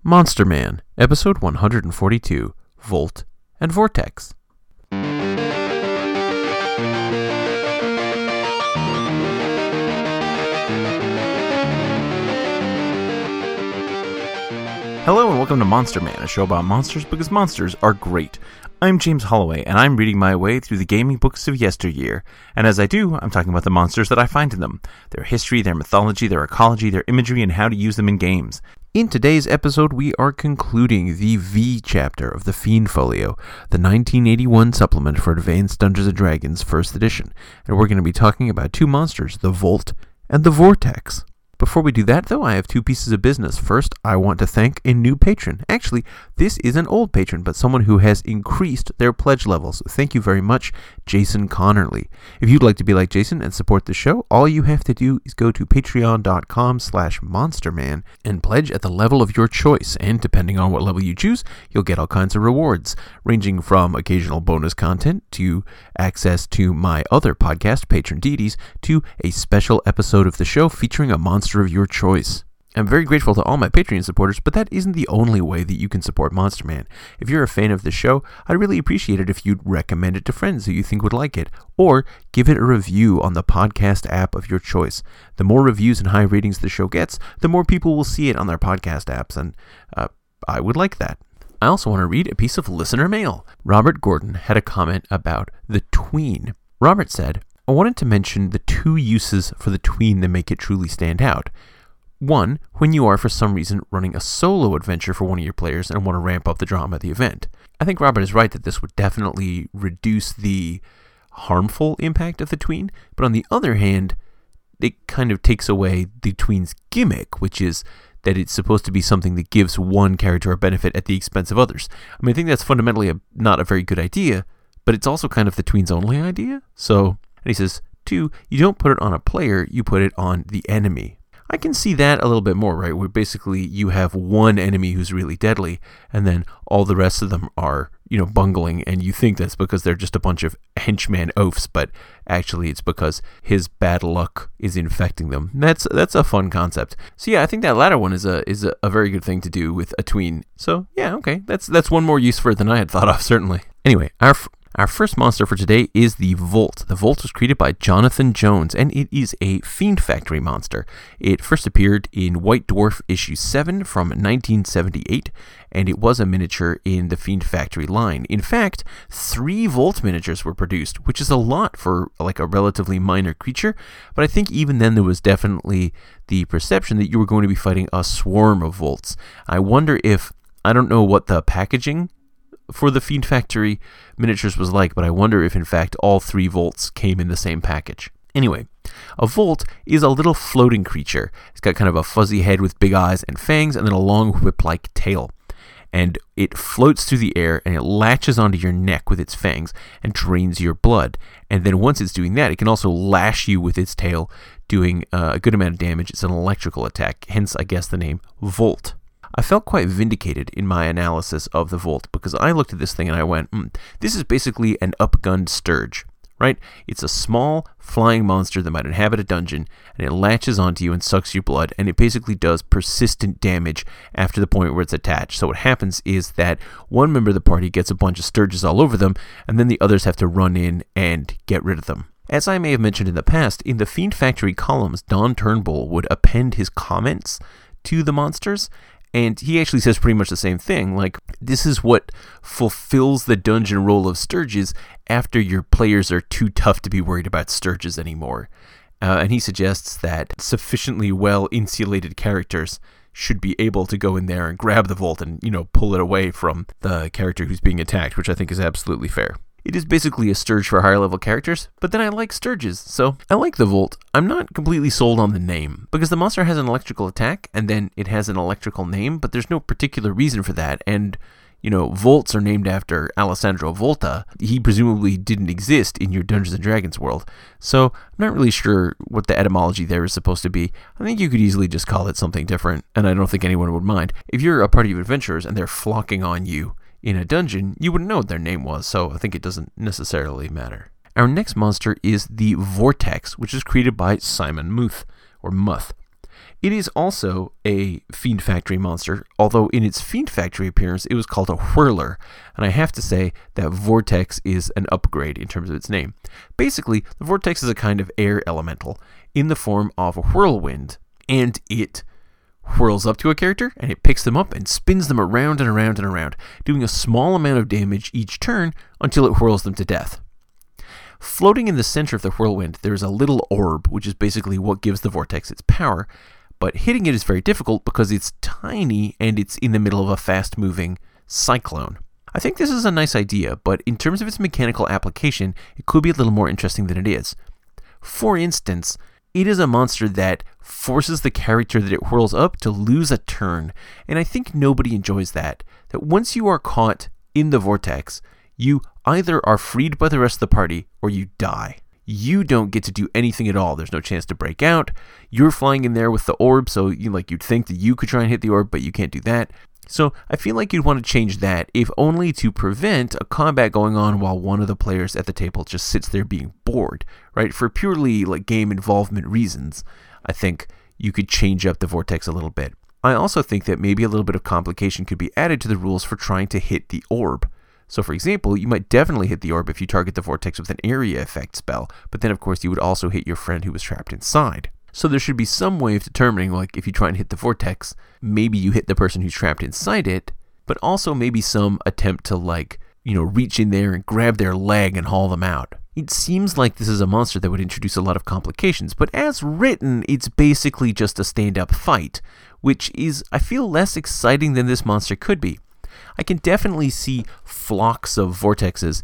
Monster Man, Episode 142, Volt and Vortex. Hello and welcome to Monster Man, a show about monsters because monsters are great. I'm James Holloway, and I'm reading my way through the gaming books of yesteryear. And as I do, I'm talking about the monsters that I find in them, their history, their mythology, their ecology, their imagery, and how to use them in games. In today's episode, we are concluding the V chapter of the Fiend Folio, the 1981 supplement for Advanced Dungeons & Dragons 1st edition, and we're going to be talking about two monsters, the Volt and the Vortex. Before we do that, though, I have two pieces of business. First, I want to thank a new patron. Actually, this is an old patron, but someone who has increased their pledge levels. Thank you very much, Jason Connerly. If you'd like to be like Jason and support the show, all you have to do is go to patreon.com/monsterman and pledge at the level of your choice. And depending on what level you choose, you'll get all kinds of rewards, ranging from occasional bonus content to access to my other podcast, Patron Deities, to a special episode of the show featuring a monster of your choice. I'm very grateful to all my Patreon supporters, but that isn't the only way that you can support Monster Man. If you're a fan of the show, I'd really appreciate it if you'd recommend it to friends who you think would like it, or give it a review on the podcast app of your choice. The more reviews and high ratings the show gets, the more people will see it on their podcast apps, and I would like that. I also want to read a piece of listener mail. Robert Gordon had a comment about the tween. Robert said, I wanted to mention the two uses for the tween that make it truly stand out. One, when you are for some reason running a solo adventure for one of your players and want to ramp up the drama of the event. I think Robert is right that this would definitely reduce the harmful impact of the tween, but on the other hand, it kind of takes away the tween's gimmick, which is that it's supposed to be something that gives one character a benefit at the expense of others. I mean, I think that's fundamentally not a very good idea, but it's also kind of the tween's only idea. So, and he says, 2, you don't put it on a player, you put it on the enemy. I can see that a little bit more, right? Where basically you have one enemy who's really deadly, and then all the rest of them are, bungling, and you think that's because they're just a bunch of henchman oafs, but actually it's because his bad luck is infecting them. That's a fun concept. So yeah, I think that latter one is a very good thing to do with a tween. So yeah, okay, that's one more use for it than I had thought of, certainly. Anyway, our first monster for today is the Volt. The Volt was created by Jonathan Jones, and it is a Fiend Factory monster. It first appeared in White Dwarf issue 7 from 1978, and it was a miniature in the Fiend Factory line. In fact, 3 Volt miniatures were produced, which is a lot for like a relatively minor creature, but I think even then there was definitely the perception that you were going to be fighting a swarm of Volts. I don't know what the packaging for the Fiend Factory miniatures was like, but I wonder if in fact all 3 Volts came in the same package. Anyway, a Volt is a little floating creature. It's got kind of a fuzzy head with big eyes and fangs and then a long whip-like tail. And it floats through the air and it latches onto your neck with its fangs and drains your blood. And then once it's doing that, it can also lash you with its tail, doing a good amount of damage. It's an electrical attack, hence I guess the name Volt. I felt quite vindicated in my analysis of the Volt because I looked at this thing and I went, this is basically an upgunned Sturge, right? It's a small flying monster that might inhabit a dungeon and it latches onto you and sucks your blood, and it basically does persistent damage after the point where it's attached. So what happens is that one member of the party gets a bunch of Sturges all over them, and then the others have to run in and get rid of them. As I may have mentioned in the past, in the Fiend Factory columns, Don Turnbull would append his comments to the monsters, and he actually says pretty much the same thing, like, this is what fulfills the dungeon role of Sturges after your players are too tough to be worried about Sturges anymore. And he suggests that sufficiently well-insulated characters should be able to go in there and grab the Volt and, pull it away from the character who's being attacked, which I think is absolutely fair. It is basically a Sturge for higher level characters, but then I like Sturges, so I like the Volt. I'm not completely sold on the name, because the monster has an electrical attack, and then it has an electrical name, but there's no particular reason for that, and, Volts are named after Alessandro Volta. He presumably didn't exist in your Dungeons & Dragons world, so I'm not really sure what the etymology there is supposed to be. I think you could easily just call it something different, and I don't think anyone would mind. If you're a party of adventurers and they're flocking on you in a dungeon, you wouldn't know what their name was, so I think it doesn't necessarily matter. Our next monster is the Vortex, which is created by Simon Muth, or Muth. It is also a Fiend Factory monster, although in its Fiend Factory appearance, it was called a Whirler, and I have to say that Vortex is an upgrade in terms of its name. Basically, the Vortex is a kind of air elemental in the form of a whirlwind, and it whirls up to a character, and it picks them up and spins them around and around and around, doing a small amount of damage each turn until it whirls them to death. Floating in the center of the whirlwind, there is a little orb, which is basically what gives the Vortex its power, but hitting it is very difficult because it's tiny and it's in the middle of a fast-moving cyclone. I think this is a nice idea, but in terms of its mechanical application, it could be a little more interesting than it is. For instance, it is a monster that forces the character that it whirls up to lose a turn, and I think nobody enjoys that. That once you are caught in the vortex, you either are freed by the rest of the party or you die. You don't get to do anything at all. There's no chance to break out. You're flying in there with the orb, so you'd think that you could try and hit the orb, but you can't do that. So I feel like you'd want to change that, if only to prevent a combat going on while one of the players at the table just sits there being bored, right? For purely game involvement reasons, I think you could change up the vortex a little bit. I also think that maybe a little bit of complication could be added to the rules for trying to hit the orb. So for example, you might definitely hit the orb if you target the vortex with an area effect spell, but then of course you would also hit your friend who was trapped inside. So there should be some way of determining, if you try and hit the vortex, maybe you hit the person who's trapped inside it, but also maybe some attempt to reach in there and grab their leg and haul them out. It seems like this is a monster that would introduce a lot of complications, but as written, it's basically just a stand-up fight, which is, I feel, less exciting than this monster could be. I can definitely see flocks of vortices,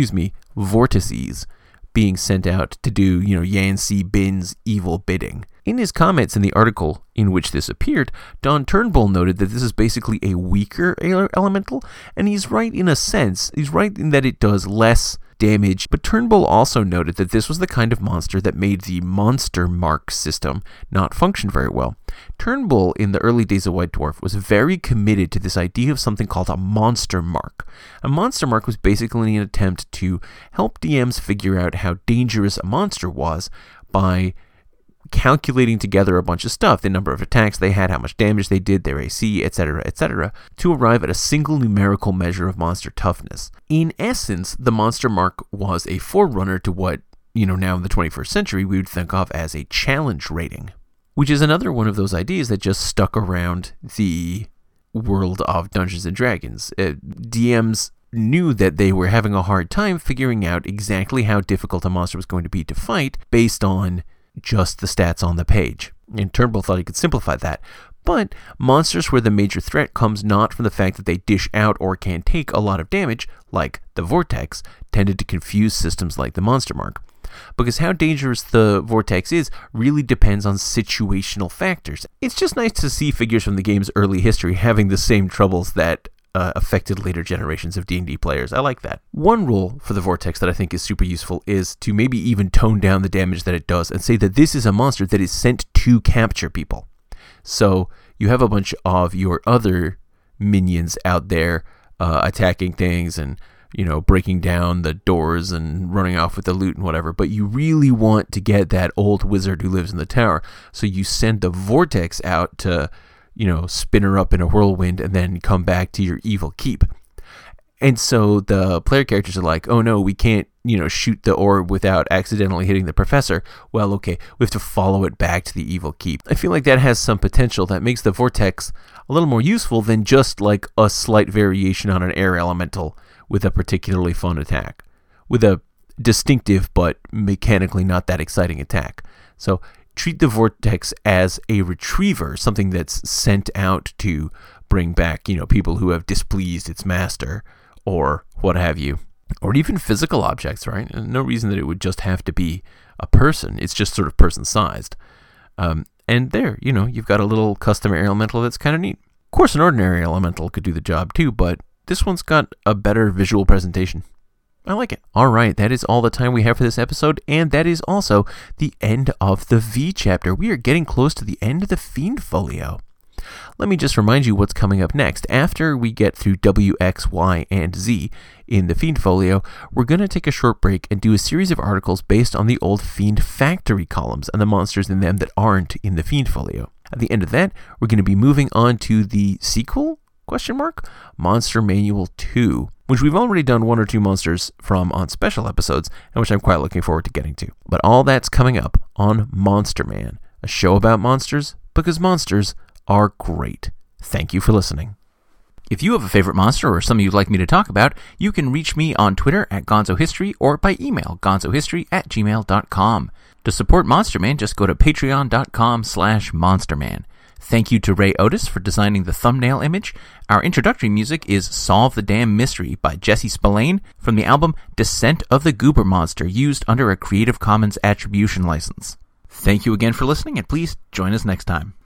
being sent out to do, Yancey Bin's evil bidding. In his comments in the article in which this appeared, Don Turnbull noted that this is basically a weaker elemental, and he's right in a sense. He's right in that it does less damage, but Turnbull also noted that this was the kind of monster that made the monster mark system not function very well. Turnbull, in the early days of White Dwarf, was very committed to this idea of something called a monster mark. A monster mark was basically an attempt to help DMs figure out how dangerous a monster was by calculating together a bunch of stuff, the number of attacks they had, how much damage they did, their AC, etc., to arrive at a single numerical measure of monster toughness. In essence, the monster mark was a forerunner to what, now in the 21st century, we would think of as a challenge rating, which is another one of those ideas that just stuck around the world of Dungeons & Dragons. DMs knew that they were having a hard time figuring out exactly how difficult a monster was going to be to fight based on just the stats on the page. And Turnbull thought he could simplify that. But monsters where the major threat comes not from the fact that they dish out or can take a lot of damage, like the Vortex, tended to confuse systems like the Monster Mark. Because how dangerous the Vortex is really depends on situational factors. It's just nice to see figures from the game's early history having the same troubles that affected later generations of D&D players. I like that. One rule for the Vortex that I think is super useful is to maybe even tone down the damage that it does and say that this is a monster that is sent to capture people. So you have a bunch of your other minions out there attacking things and breaking down the doors and running off with the loot and whatever, but you really want to get that old wizard who lives in the tower. So you send the Vortex out to spin her up in a whirlwind and then come back to your evil keep. And so the player characters are like, oh no, we can't, shoot the orb without accidentally hitting the professor. Well, okay, we have to follow it back to the evil keep. I feel like that has some potential that makes the Vortex a little more useful than just like a slight variation on an air elemental with a particularly fun attack, with a distinctive but mechanically not that exciting attack. So treat the Vortex as a retriever, something that's sent out to bring back, people who have displeased its master or what have you, or even physical objects, right? And no reason that it would just have to be a person. It's just sort of person-sized. And there, you've got a little custom air elemental that's kind of neat. Of course, an ordinary elemental could do the job too, but this one's got a better visual presentation. I like it. All right, that is all the time we have for this episode, and that is also the end of the V chapter. We are getting close to the end of the Fiend Folio. Let me just remind you what's coming up next. After we get through W, X, Y, and Z in the Fiend Folio, we're going to take a short break and do a series of articles based on the old Fiend Factory columns and the monsters in them that aren't in the Fiend Folio. At the end of that, we're going to be moving on to the sequel, ? Monster Manual 2, which we've already done one or two monsters from on special episodes, and which I'm quite looking forward to getting to. But all that's coming up on Monster Man, a show about monsters because monsters are great. Thank you for listening. If you have a favorite monster or something you'd like me to talk about, you can reach me on Twitter at GonzoHistory or by email gonzohistory@gmail.com. To support Monster Man, just go to patreon.com/monsterman. Thank you to Ray Otis for designing the thumbnail image. Our introductory music is Solve the Damn Mystery by Jesse Spillane from the album Descent of the Goober Monster, used under a Creative Commons Attribution license. Thank you again for listening, and please join us next time.